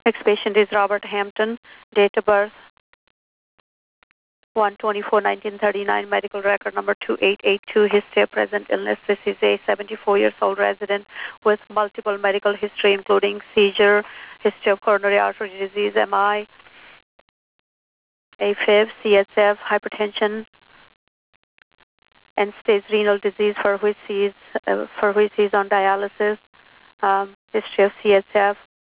Next patient is Robert Hampton, date of birth 1/24/1939, medical record number 2882, history of present illness. This is a 74-year-old resident with multiple medical history, including seizure, history of coronary artery disease, MI, AFib, CSF, hypertension, end-stage renal disease for which he is on dialysis, history of CSF,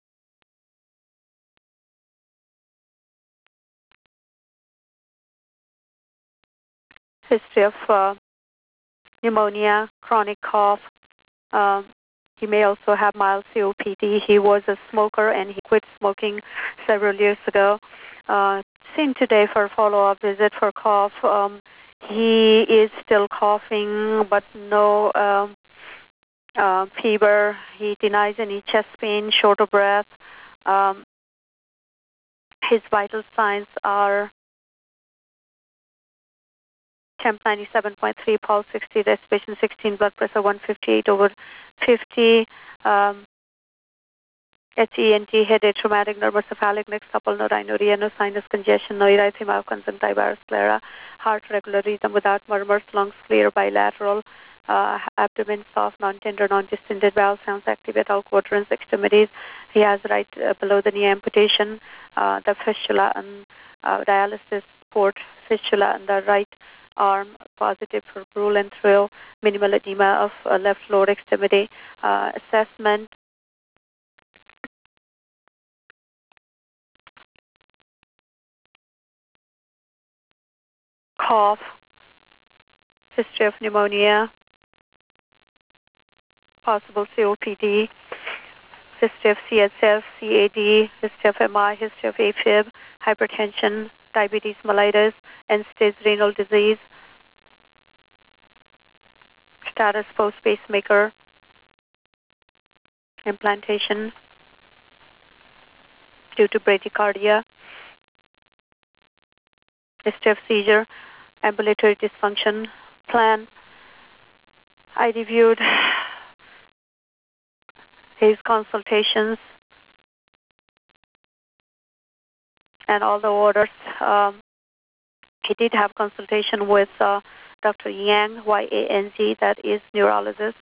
history of pneumonia, chronic cough. He may also have mild COPD. He was a smoker and he quit smoking several years ago. Seen today for a follow-up visit for cough. He is still coughing, but no fever. He denies any chest pain, short of breath. His vital signs are temp 97.3, pulse 60, respiration 16, blood pressure 158/50, HENT, headache, traumatic nervocephalic, neck supple, no rhinorrhea, no sinus congestion, no erythema of conjunctival sclera, heart regular rhythm without murmurs, lungs clear, bilateral, abdomen soft, non-tender, non-distended, bowel sounds active at all quadrants, extremities. He has right below the knee amputation, the fistula and dialysis port fistula and the right arm positive for brutal and thrill, minimal edema of left lower extremity. Assessment, cough, history of pneumonia, possible COPD, history of CSF, CAD, history of MI, history of AFib, hypertension, diabetes mellitus, end-stage renal disease, status post-pacemaker, implantation due to bradycardia, history of seizure, ambulatory dysfunction, plan. I reviewed his consultations and all the orders. He did have consultation with Dr. Yang, Y-A-N-G, that is neurologist.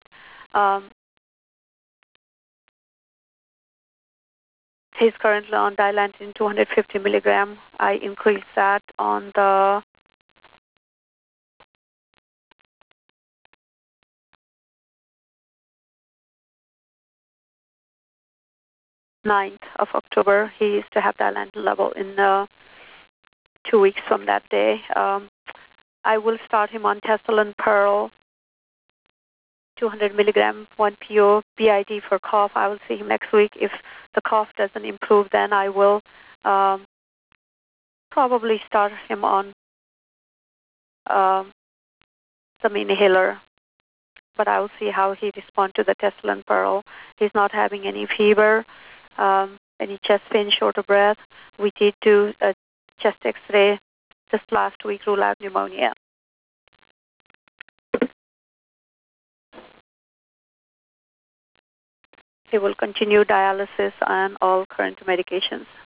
He's currently on Dilantin 250 milligram. I increased that on the 9th of October. He used to have Dilantin level in 2 weeks from that day. I will start him on Tessalon Pearl, 200 milligram, 1 PO, BID for cough. I will see him next week. If the cough doesn't improve, then I will probably start him on some inhaler. But I will see how he responds to the Tessalon Pearl. He's not having any fever, any chest pain, short of breath. We did do a chest X-ray just last week, rule out pneumonia. He will continue dialysis and all current medications.